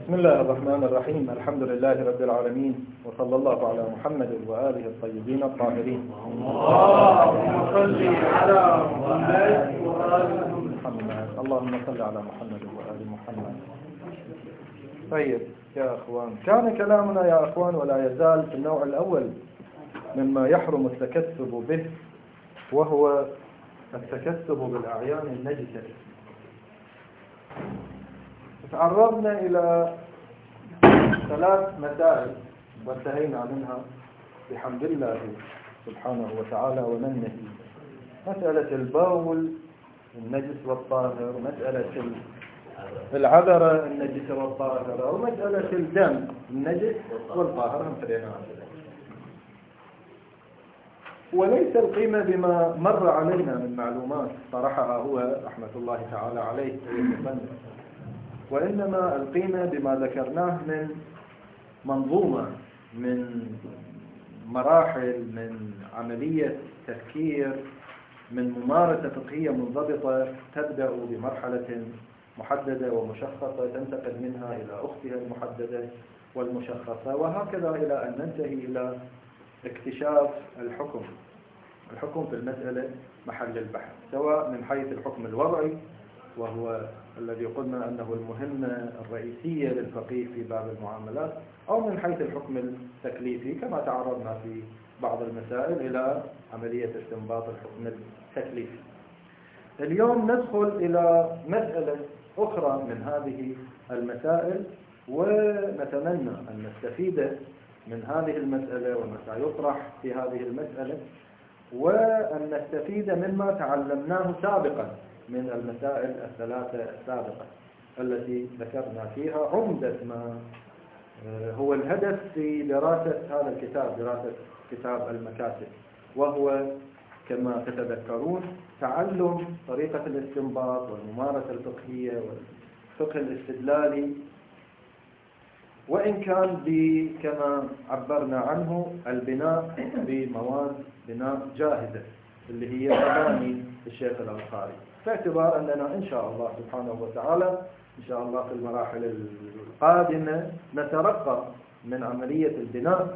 بسم الله الرحمن الرحيم. الحمد لله رب العالمين، وصلى الله على محمد وآله الطيبين الطاهرين. اللهم صل على محمد وآل محمد. اللهم صل على محمد وآل محمد. طيب يا أخوان، كان كلامنا يا أخوان ولا يزال في النوع الأول مما يحرم التكسب به، وهو التكسب بالأعيان النجسة. تعرضنا إلى 3 مسائل وانتهينا منها بحمد الله سبحانه وتعالى ومنه. مسألة البول النجس والطاهر، مسألة العذرة النجس والطاهرة، ومسألة الدم النجس والطاهر هم فرينا. وليس القيمة بما مر علينا من معلومات طرحها هو رحمة الله تعالى عليه ويتفنن، وإنما القيمة بما ذكرناه من منظومة، من مراحل، من عملية تفكير، من ممارسة فقهية منضبطة تبدأ بمرحلة محددة ومشخصة تنتقل منها إلى أختها المحددة والمشخصة، وهكذا إلى أن ننتهي إلى اكتشاف الحكم في المسألة محل البحث، سواء من حيث الحكم الوضعي وهو الذي قلنا أنه المهمة الرئيسية للفقيه في باب المعاملات، أو من حيث الحكم التكليفي كما تعرضنا في بعض المسائل إلى عملية استنباط الحكم التكليفي. اليوم ندخل إلى مسألة أخرى من هذه المسائل، ونتمنى أن نستفيد من هذه المسألة وما سيطرح في هذه المسألة، وأن نستفيد مما تعلمناه سابقا من المسائل 3 السابقة التي ذكرنا فيها عمدة ما هو الهدف في دراسة هذا الكتاب، دراسة كتاب المكاسب، وهو كما تتذكرون تعلم طريقة الاستنباط والممارسة الفقهية والفقه الاستدلالي، وإن كان كما عبرنا عنه البناء بمواد بناء جاهزة اللي هي مباني الشيخ الأنصاري، باعتبار أننا إن شاء الله سبحانه وتعالى إن شاء الله في المراحل القادمة نترقى من عملية البناء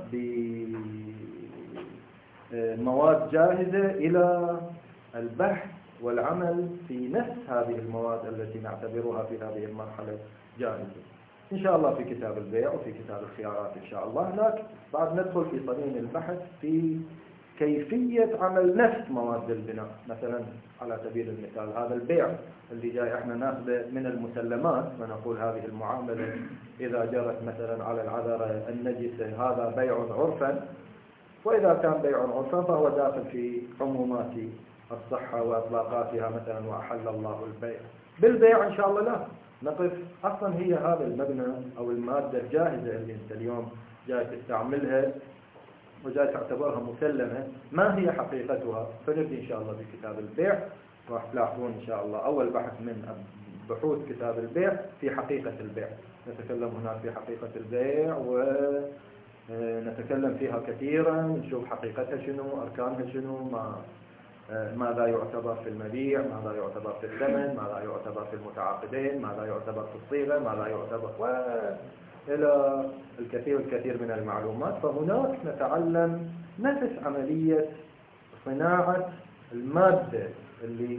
بمواد جاهزة إلى البحث والعمل في نفس هذه المواد التي نعتبرها في هذه المرحلة جاهزة إن شاء الله في كتاب البيع وفي كتاب الخيارات إن شاء الله. لكن بعد ندخل في صميم البحث في كيفية عمل نفس مواد البناء. مثلا على سبيل المثال هذا البيع اللي جاي احنا ناخذه من المسلمات، ونقول هذه المعاملة إذا جرت مثلا على العذرة النجسة هذا بيع عرفا، وإذا كان بيع عرفا فهو داخل في عمومات الصحة وأطلاقاتها مثلا وأحل الله البيع. بالبيع إن شاء الله لا نقف أصلا هي هذا المبنى أو المادة الجاهزة اللي أنت اليوم جاي تستعملها وجاي تعتبرها مسلمة، ما هي حقيقتها؟ فنبدأ إن شاء الله بكتاب البيع، راح تلاحظون إن شاء الله أول بحث من بحوث كتاب البيع في حقيقة البيع. نتكلم هناك في حقيقة البيع ونتكلم فيها كثيرا، نشوف حقيقتها شنو، أركانها شنو، ماذا يعتبر في المبيع، ماذا يعتبر في الثمن، ماذا يعتبر في المتعاقدين، ماذا يعتبر في الصيغة، ماذا يعتبر إلى الكثير من المعلومات. فهناك نتعلم نفس عملية صناعة المادة اللي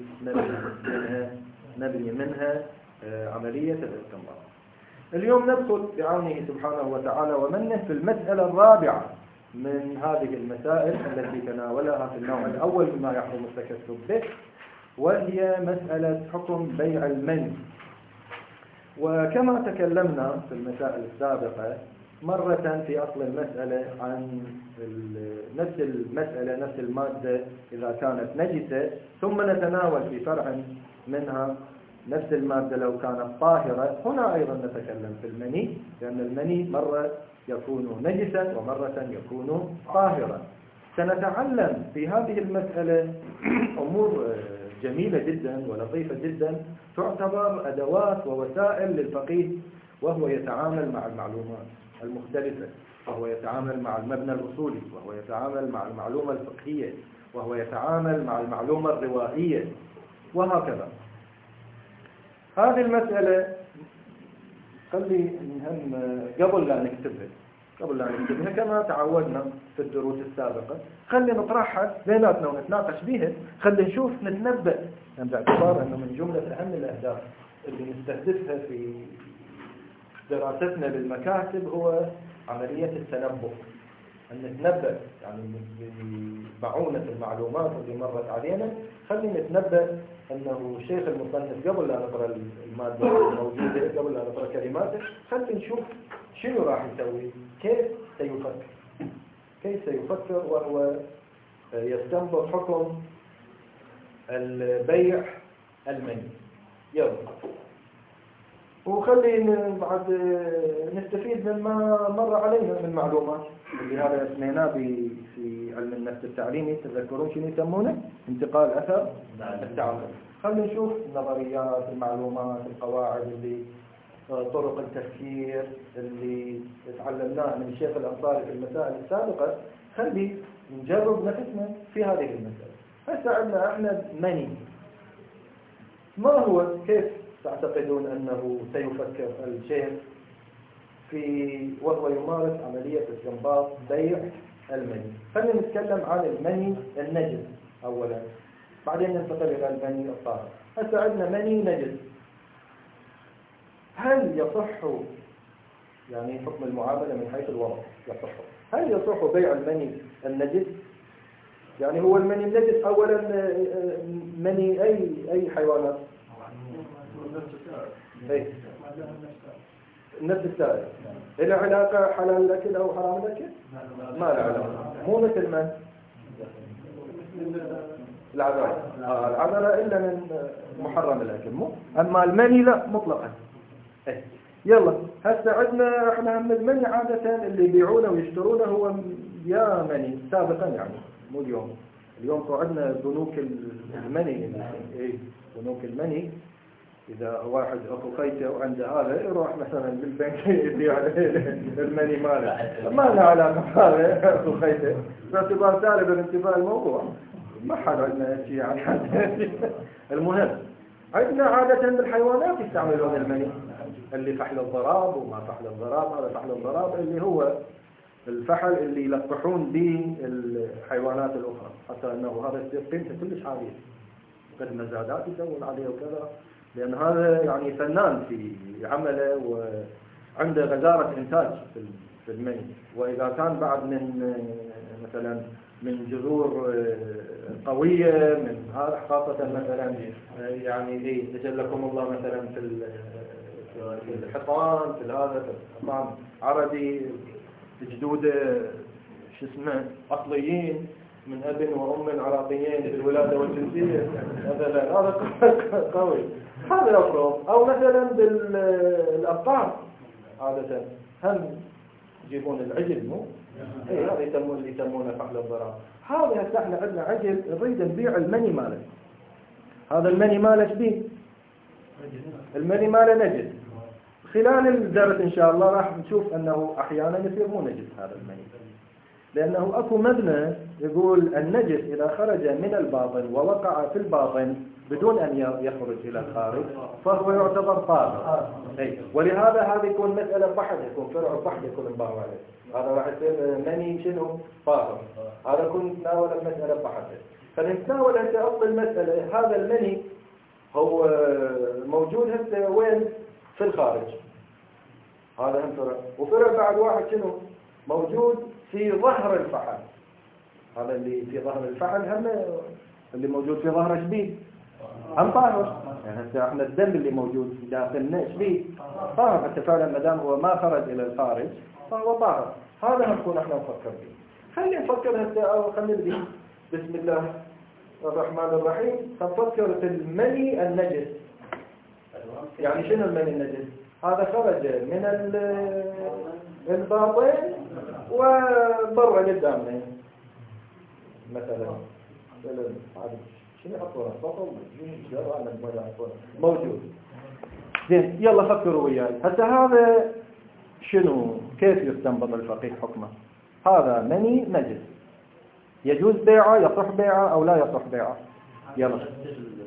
نبني منها عملية الاستنباط. اليوم ندخل بعونه سبحانه وتعالى ومنه في المسألة الرابعة من هذه المسائل التي تناولها في النوع الأول مما يحرم التكسب به، وهي مسألة حكم بيع المني. وكما تكلمنا في المسائل السابقة مرة في أصل المسألة عن نفس المسألة نفس المادة إذا كانت نجسة، ثم نتناول في فرع منها نفس المادة لو كانت طاهرة. هنا أيضا نتكلم في المني، لأن المني مرة يكون نجسا ومرة يكون طاهرا. سنتعلم في هذه المسألة أمور جميلة جدا ولطيفة جدا تعتبر أدوات ووسائل للفقيه وهو يتعامل مع المعلومات المختلفة، وهو يتعامل مع المبنى الأصولي، وهو يتعامل مع المعلومة الفقهية، وهو يتعامل مع المعلومة الروائية، وهكذا. هذه المسألة خلي نهم قبل لا نكتبها كما تعودنا في الدروس السابقة، خلي نطرحها بيناتنا ونتناقش بيها، خلي نشوف نتنبأ، يعني باعتبار أنه من جملة أهم الأهداف اللي نستهدفها في دراستنا للمكاتب هو عملية التنبؤ، أن نتنبأ يعني بمعونة المعلومات اللي مرت علينا، خلي نتنبأ أنه شيخ المصنف قبل لا نقرأ المادة الموجودة، قبل لا نقرأ كلماته، خلي نشوف شنو راح يسوي، كيف سيفكر وهو يستنبط حكم البيع المني. يلا، وخلي بعد نستفيد مما مر علينا من معلومات اللي هذا سميناه في علم النفس التعليمي، تذكرون شنو يسمونه؟ انتقال أثر التعلم. خلي نشوف النظريات، المعلومات، القواعد اللي طرق التفكير اللي تعلمناها من الشيخ الأنصاري في المسائل السابقة، خلي نجرب نفسنا في هذه المسألة. هسه عندنا احنا مني، ما هو، كيف تعتقدون أنه سيفكر الشيخ وهو يمارس عملية استنباط بيع المني؟ خلينا نتكلم عن المني النجس أولا، بعدين ننتقل إلى المني الطاهر. هسه عندنا مني نجس، هل يصح يعني حكم المعاملة من حيث الوضع يصح؟ هل يصح بيع المني النجس؟ يعني هو المني النجس أولا مني أي حيوانات؟ النفس السائل. إلى علاقة حلال الأكل أو حرام الأكل؟ ما له علاقة، مو مثل من؟ العذرة إلا من محرم الأكل، مو؟ أما المني لا مطلقا. يلا، هسه عندنا احنا هم المني عادة اللي يبيعونه ويشترونه هو يا مني سابقا، يعني مو اليوم عندنا بنوك المني، بنوك المني. إذا واحد أخو خيته وعنده هذا يروح مثلا بالبنك يبيع المني ماله، ما له علاقة هذا أخو خيته، باعتبار سالب الانتفاع الموضوع، ما حد عندنا شيء يعني. المهم عندنا عادة بالحيوانات يستعملون المني، اللي فحل الضراب وما فحل الضراب. هذا فحل الضراب اللي هو الفحل اللي يلقحون به الحيوانات الأخرى، حتى أنه هذا يصير قيمته كلش عالية، قد مزادات يسوون عليه وكذا، لأن هذا يعني فنان في عمله وعنده غزارة إنتاج في المني. وإذا كان بعد من مثلا من جذور قوية، من هذا خاصة مثلا يعني تجلكم الله مثلا في الحصان، في هذا في حصان عربي جدود شو اسمه أصليين من أب وأم عراقيين بالولادة والجنسية، هذا قوي، هذا يفرض. أو مثلا بالأبقار عادة هم يجيبون العجل، مو؟ هذا يسمونه فحل الضراب. هذا هسه احنا عندنا عجل نريد نبيع المني ماله، هذا المني ماله شبيه؟ المني ماله نجس. خلال الدرس إن شاء الله راح نشوف أنه أحيانا يصير مو نجس هذا المني، لأنه أكو مبنى يقول النجس إذا خرج من الباطن ووقع في الباطن بدون أن يخرج إلى الخارج فهو يعتبر طاهر. ولهذا هذا يكون مسألة بحث، يكون فرع بحث يكون انباع عليه، هذا راح يصير مني شنو؟ طاهر. هذا كنا نتناول المسألة بحث. فنتناول هسه أصل المسألة، هذا المني هو موجود هسه وين؟ في الخارج. هذا هم فرع، وفرع بعد واحد شنو؟ موجود في ظهر الفحل. هذا اللي في ظهر الفحل هم اللي موجود في ظهر شبيه هم طاهر. يعني هسه احنا الدم اللي موجود داخلنا شبيه طاهر، حتى فعلا ما دام هو ما خرج الى الخارج فهو طاهر. هذا نكون احنا نفكر به. خلينا نفكر هسه، او خلينا نبدي بسم الله الرحمن الرحيم. نفكر في المني النجس. يعني شنو المني النجس؟ هذا خرج من الباطن وبرع قدامنا مثلا. شنو يحطونه؟ بطل موجود. زين، يلا فكروا وياي. هسه هذا شنو؟ كيف يستنبط الفقيه حكمه؟ هذا مني نجس، يجوز بيعه، يصح بيعه أو لا يصح بيعه؟ يلا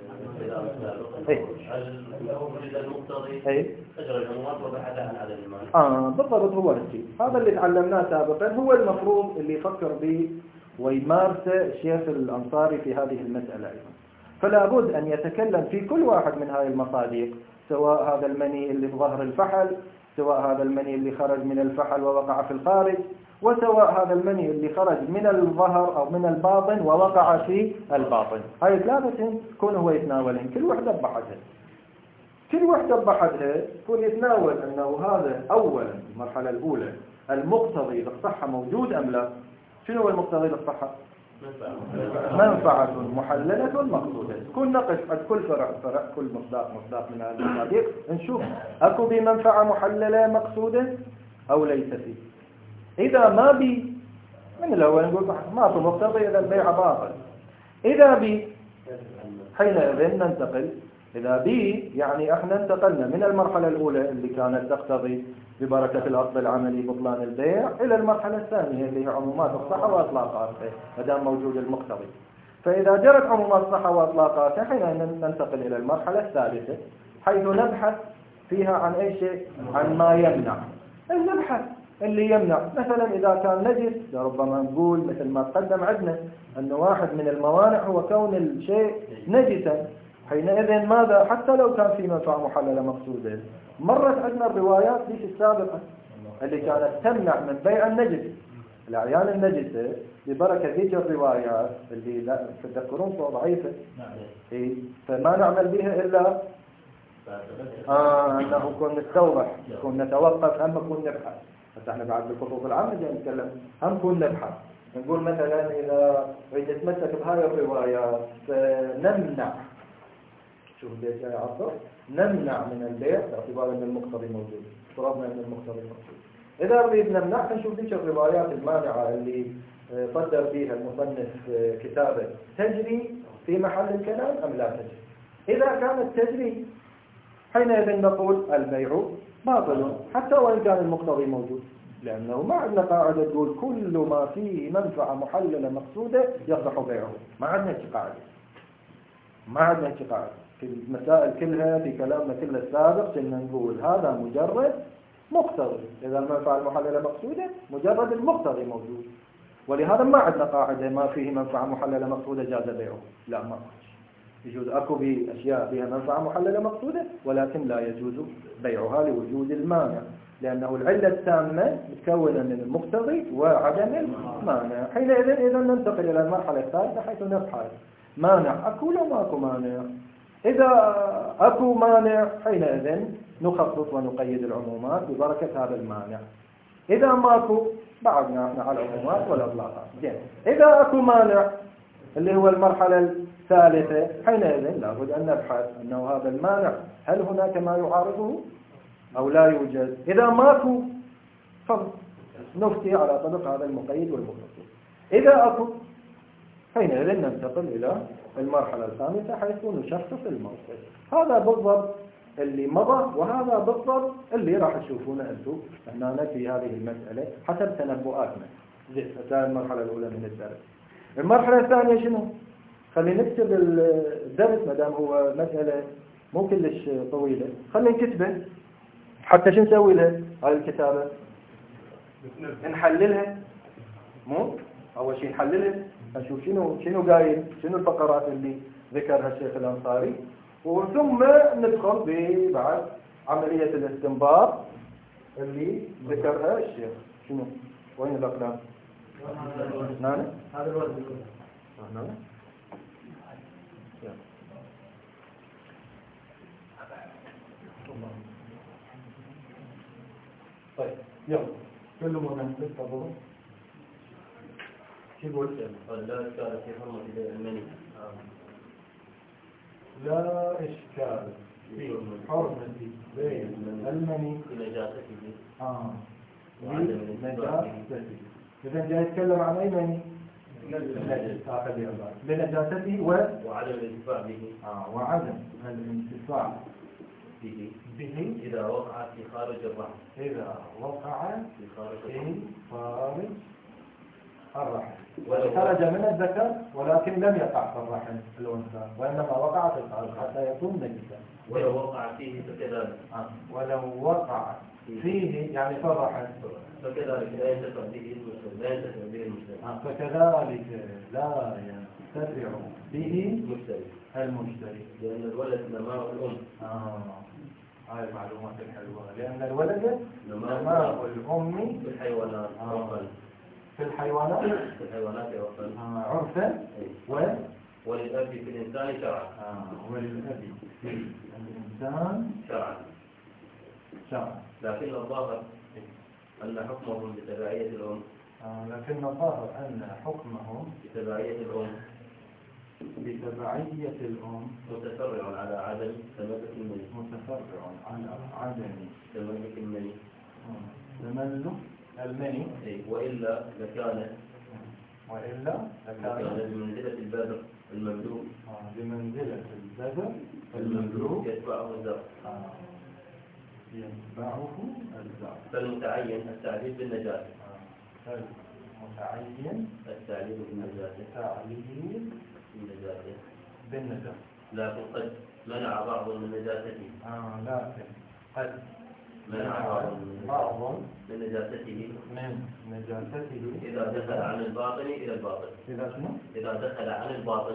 هل لو وجد المقتضي أجرى العمومات وبحث عن عدد المانع؟ بالضبط، هو الشيء هذا اللي تعلمناه سابقا، هو المفروض اللي يفكر به ويمارسه الشيخ الأنصاري في هذه المسألة أيضا. فلا بد أن يتكلم في كل واحد من هذه المصادق، سواء هذا المني اللي في ظهر الفحل، سواء هذا المني اللي خرج من الفحل ووقع في الخارج، وسواء هذا المني اللي خرج من الظهر أو من الباطن ووقع في الباطن. هاي ثلاثة كون هو يتناولهم كل وحدة بحدها، كل وحدة بحدها يكون يتناول أنه هذا أولا المرحلة الأولى المقتضي للصحة موجود أم لا. شنو هو المقتضي للصحة؟ منفعة محللة مقصودة. كل نقص عند كل فرع كل مصداق من هذه المصادق نشوف أكو بمنفعة محللة مقصودة أو ليس فيه. إذا ما بي من الأول نقول ما في مقتضي إذا البيع باطل. إذا بي حينئذ ننتقل. إذا بي يعني احنا انتقلنا من المرحلة الأولى اللي كانت تقتضي ببركة الأصل العملي بطلان البيع إلى المرحلة الثانية اللي هي عمومات الصحة وإطلاقاتها ما دام موجود المقتضي. فإذا جرت عمومات الصحة وإطلاقاتها حينئذ ننتقل إلى المرحلة الثالثة حيث نبحث فيها عن أي شيء، عن ما يمنع. نبحث اللي يمنع، مثلا إذا كان نجس ربما نقول مثل ما تقدم عندنا أنه واحد من الموانع هو كون الشيء نجسا. حينئذ ماذا؟ حتى لو كان في منفعة محللة مقصودة، مرت عندنا الروايات ليش السابقة اللي كانت تمنع من بيع النجس، الأعيان النجسة، ببركة ذيك الروايات اللي لا تذكرون ضعيفة. فما نعمل بها إلا أنه كون نستوضح، كون نتوقف، هم كون نبحث. حتى احنا بعد بالخطوط العامة جاي نتكلم هم كون نبحث. نقول مثلا إذا نتمسك بهاي الروايات فنمنع، شوف ليش جاي عصر، نمنع من البيع باعتبار ان المقتضي موجود، فرضنا ان المقتضي موجود. اذا نريد نمنع نشوف ليش الروايات المانعه اللي صدر فيها المصنف كتابه تجري في محل الكلام ام لا تجري. اذا كانت تجري حينئذ نقول البيع باطل حتى وان كان المقتضي موجود، لانه ما عندنا قاعده تقول كل ما فيه منفعه محلله مقصوده يصح بيعه. ما عندنا قاعده، ما عندنا قاعده. في المسائل كلها في كلامنا كله السابق كنا نقول هذا مجرد مقتضي، إذا المنفعة المحللة مقصودة مجرد المقتضي موجود. ولهذا ما عندنا قاعدة ما فيه منفعة محللة مقصودة جاز بيعه، لا ما يجوز. أكو بأشياء فيها منفعة محللة مقصودة ولكن لا يجوز بيعها لوجود المانع، لأنه العلة التامة متكونة من المقتضي وعدم المانع. حينئذ إذا ننتقل إلى المرحلة الثالثة حيث نبحث مانع أكو لو ماكو مانع. إذا أكو مانع حينئذ نخصص ونقيد العمومات ببركة هذا المانع. إذا ماكو بعدنا احنا على العمومات والإطلاقات. إذا أكو مانع اللي هو المرحلة الثالثة حينئذ لابد أن نبحث أنه هذا المانع هل هناك ما يعارضه أو لا يوجد. إذا ماكو فنفتي على طبق هذا المقيد والمخصص. إذا أكو حينئذ ننتقل إلى المرحلة الخامسة حيث نشخص الموقف. هذا بالضبط اللي مضى وهذا بالضبط اللي راح تشوفونه أنتم هنا في هذه المسألة حسب تنبؤاتنا. هذه المرحلة الأولى من الدرس. المرحلة الثانية شنو؟ خلينا نكتب الدرس ما دام هو مسألة مو كلش طويلة، خلينا نكتبه حتى شو نسوي لها هاي الكتابة؟ نحللها. مو أول شيء نحللها نشوف شنو قايل، شنو الفقرات اللي ذكرها الشيخ الأنصاري، وثم ندخل بعد عملية الاستنباط اللي ذكرها الشيخ. شنو؟ وين الأقلام؟ هنا؟ هذا الوقت هنا؟ طيب يلا كل مناسب تفضلوا. شو يقول؟ لا إشكال في حرمة المني. لا إشكال في حرمة بين المني بنجاسته. بنجاسته. إذا جاي يتكلم عن أي مني؟ بنجاسته وعدم الانتفاع به. وعدم الانتفاع به إذا وقع في خارج الرحم. إذا وقع في خارج الرحم، خرج من الذكر ولكن لم يقع في الرحم الأنثى، وإنما وقع في الفرج حتى يكون نجسا. ولو وقع فيه فكذلك. ولو وقع فيه يعني في الرحم فكذلك لا ينتفع به المسلم، لا ينتفع به المسلم. فكذلك لا ينتفع به المشتري، لأن الولد نماء الأم. هاي المعلومات الحلوة. لأن الولد نماء الأم في الحيوانات عرفا. في الحيوانات عرفا. عرفا. وللأب في الإنسان شرعا. وللأب في الإنسان شرعا. لكن الظاهر أن حكمهم بتبعية الأم. لكن الظاهر أن حكمهم بتبعية الأم متفرع على عدم تملك المني. تملك المني. وإلا لكان بمنزلة البذر المملوك. بمنزلة البذر المملوك يتبعه الزرع. فالمتعين التعليل بالنجاسة. التعليل بالنجاسة. لكن قد منع بعض من نجاسته. منع بعض من نجاسته إذا دخل عن الباطن إلى الباطن. إذا دخل عن الباطن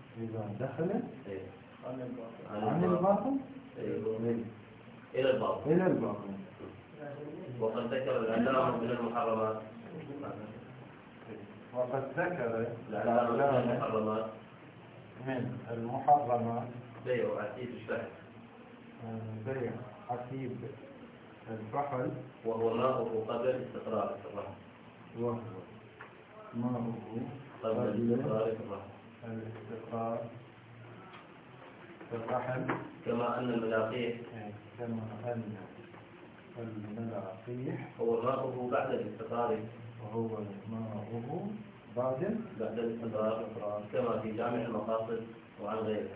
إلى الباطن. وقد ذكر العلامة من المحرمات. من المحرمات بيع عتيب الشحن. بيع عتيب الفحل، وهو ماؤه قبل استقرار الرحم. الاستقرار في الرحم. كما أن الملاقيح هو ماؤه بعد الاستقرار. بعد الاستقرار كما في جامع المقاصد وعن غيره.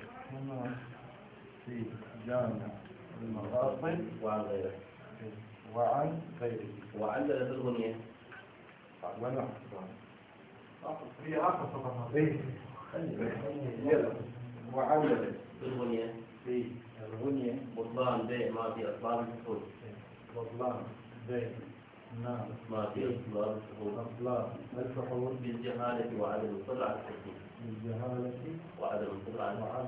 وعلل بالغنية. وعلل بالغنية بطلان بيع ما في أسباب الدخول. ما في أسباب الفحول بالجهالة وعدم القدرة على التسليم. وعدم القدرة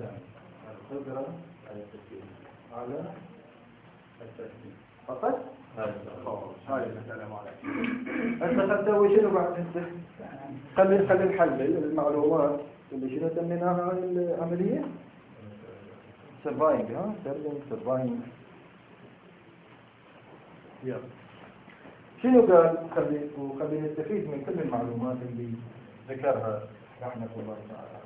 على التسليم. فقط هاي السلام عليكم. أنت تسوي شنو بعد أنت؟ خلي نحلل المعلومات اللي شنو سميناها هاي العملية؟ سيرفاينج. سيرفاينج. يلا. شنو قال؟ خلي نستفيد من كل المعلومات اللي ذكرها رحمة الله تعالى.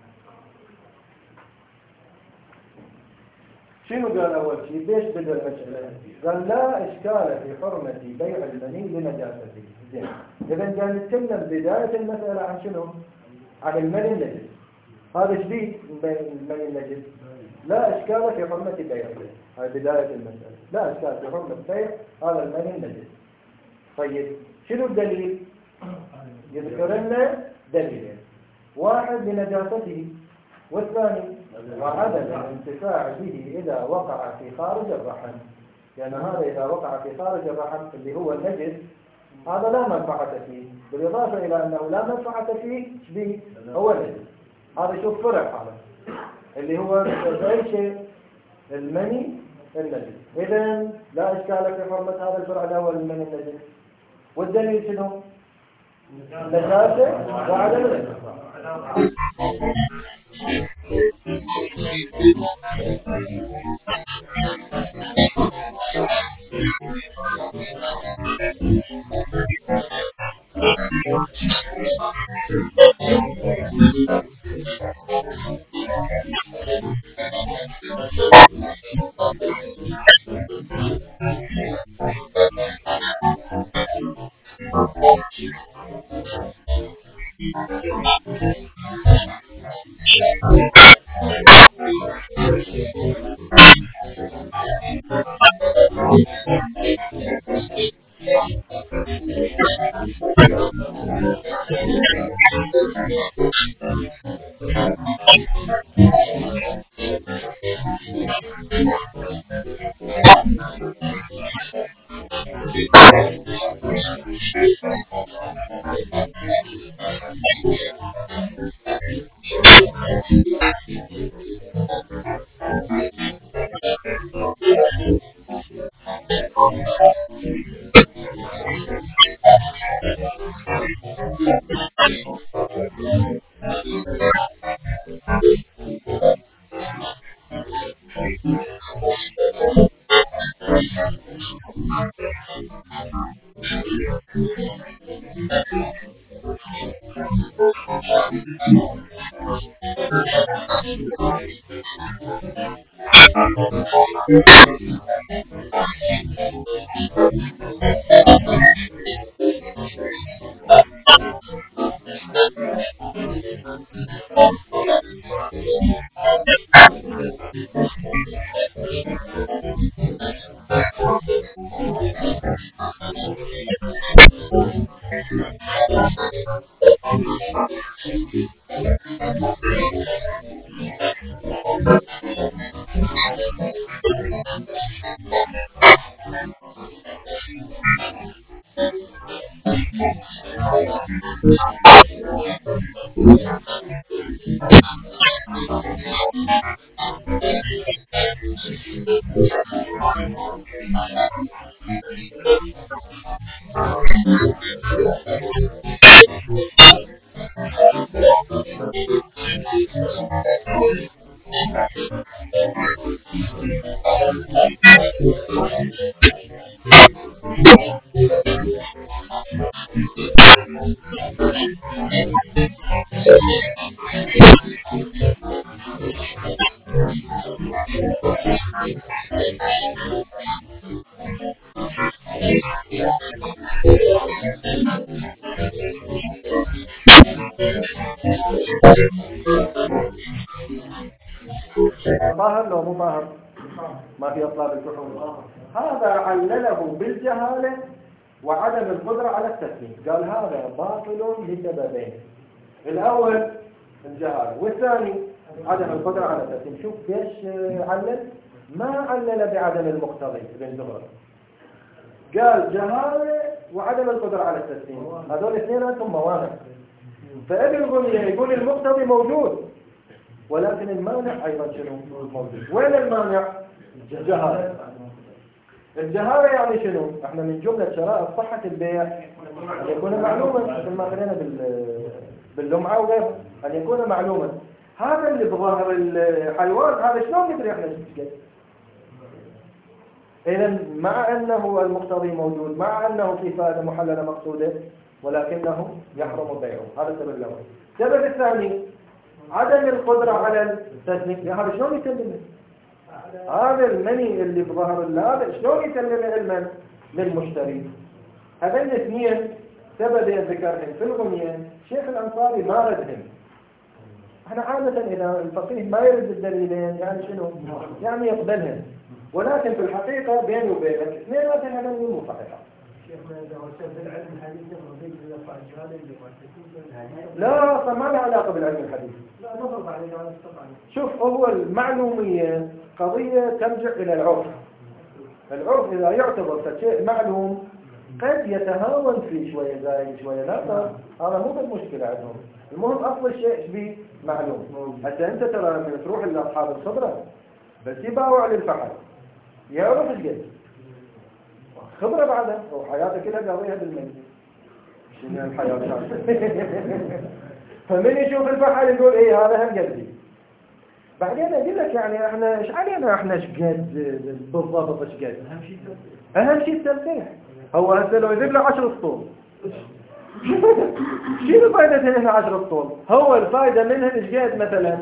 شنو قال أول شيء؟ ليش بدأ المسألة؟ قال لا إشكال في حرمة بيع المني لنجاسته. زين. إذا قال نتكلم بداية المسألة عن شنو؟ عن المني النجس. هذا شديد المني النجس. لا إشكال في حرمة بيعه. هذه بداية المسألة. لا إشكال في حرمة بيع هذا المني النجس. طيب شنو الدليل؟ يذكر لنا دليلين. واحد لنجاسته، والثاني وعدم الانتفاع به إذا وقع في خارج الرحم. لأن هذا إذا وقع في خارج الرحم اللي هو النجس هذا لا منفعة فيه، بالإضافة إلى أنه لا منفعة فيه به هو النجس. هذا شوف فرع هذا اللي هو بأي شيء المني النجس. إذن لا إشكال في حرمة هذا الفرع الأول المني النجس. والدليل شنو؟ نجاسة وعدم الانتفاع. طاهر لو مو طاهر ما في أطلاب الكحول. هذا علله بالجهالة وعدم القدرة على التسليم، قال هذا باطل لسببين، الأول الجهالة والثاني عدم القدرة على التسليم. شوف ليش علل؟ ما علل بعدم المقتضي ابن زهر، قال جهالة وعدم القدرة على التسليم، هذول الاثنين هم موانع. فابن غنية يقول المقتضي موجود ولكن المانع أيضا شنو موجود. وين المانع؟ الجهالة. الجهالة يعني شنو؟ احنا من جملة شرائط صحة البيع أن يكون معلوما، مثل ما خلينا باللمعة وغيرها، أن يكون معلوما. هذا اللي بظاهر الحيوان هذا شلون ندري احنا شو؟ إذا مع أنه المقتضي موجود، مع أنه في فائدة محللة مقصودة، ولكنه يحرم بيعه. هذا السبب الأول. السبب الثاني عدم القدرة على التسليم. هذا شلون يسلمه؟ هذا المني اللي بظهر هذا شلون يسلمه علما للمشتري؟ هذين الاثنين سببين ذكرهم في الغنية، شيخ الأنصاري ما ردهم. احنا عادة إذا الفقيه ما يرد الدليلين يعني شنو؟ يعني يقبلهم، ولكن في الحقيقة بيني وبينك اثنين ما تنعلم مو صحيحة. لا أصلا ما له علاقة بالعلم الحديث. شوف، هو المعلومية قضية ترجع إلى العرف. العرف إذا يعتبر شيء معلوم قد يتهاون فيه شوية زايد شوية لا، هذا مو بالمشكلة عندهم. المهم أصل الشيء به معلوم. حتى أنت ترى من تروح لأصحاب الخبرة بس يباوع للفحل يعرف ايش قد خبرة بعدها وحياته كلها قاضيها بالمن. شنو الحياة؟ فمن يشوف الفحل يقول ايه هذا هم قدي. بعدين اقول لك يعني احنا ايش علينا، احنا ايش قد بالضبط ايش قد. اهم شيء التلقيح. هو هسه لو يجيب له 10 اسطول شنو فائدة هنا 10 اسطول؟ هو الفائدة منها ايش قد مثلا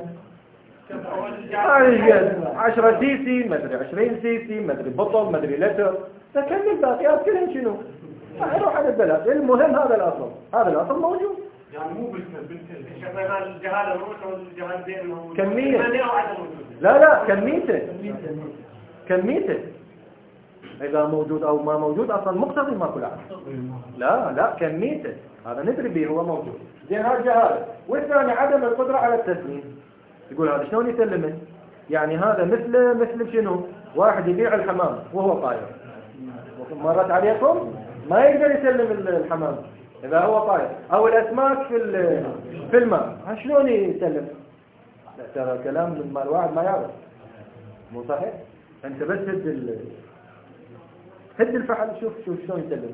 10 سي سي مدري 20 سي سي مدري بطل مدري لتر، فكم الباقيات كلهم شنو؟ يروح على البلد. المهم هذا الأصل، هذا الأصل موجود. يعني مو الجهالة الجهالة بينهم كمية. لا كميته إذا موجود أو ما موجود أصلا مقتضي ماكو العدل. لا كميته هذا ندري به هو موجود. زين هذا جهالة. والثاني عدم القدرة على التسليم. يقول هذا شلون يسلمه؟ يعني هذا مثل شنو؟ واحد يبيع الحمام وهو طاير. مرت عليكم ما يقدر يسلم الحمام إذا هو طاير، أو الأسماك في الماء، شلون يسلم؟ لا ترى كلام من الواحد ما يعرف، مو صحيح. أنت بس هد الفحل شوف شلون يسلم.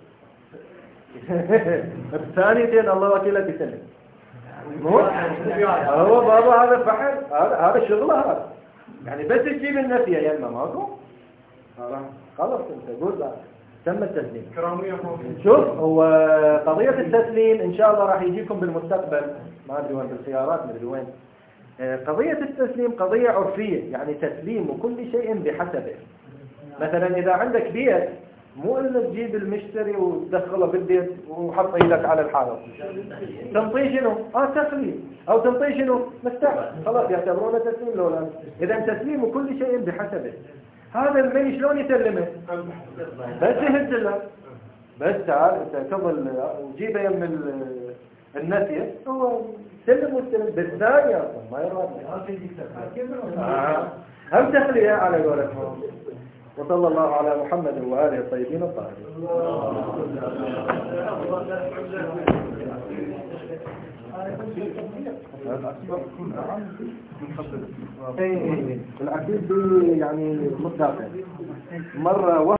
الثانيتين الله وكيلك يسلم. هو بابا هذا فحل، هذا شغله هذا. يعني بس تجيب النفيه يا إما ماكو خلاص أنت قول لا تم التسليم. شوف هو قضية التسليم إن شاء الله راح يجيكم بالمستقبل، ما أدري وين بالخيارات ما أدري وين. قضية التسليم قضية عرفية، يعني تسليم كل شيء بحسبه. مثلا إذا عندك بيت مو إنك تجيب المشتري وتدخله بالبيت وحط ايدك على الحائط، تنطيه شنو؟ تسليم، أو تنطيه شنو؟ مفتاح، خلاص يعتبرونه تسليم لو لا. إذا تسليم كل شيء بحسبه. هذا المي شلون يسلمه؟ بس يهز له، بس تعال انت تظل وجيبه يم النسيه، هو سلم واستلم بالثانية اصلا ما يراد. هم تخليه على قولتهم. وصلى الله على محمد وآله الطيبين الطاهرين. العقيد يعني مصداقه مرة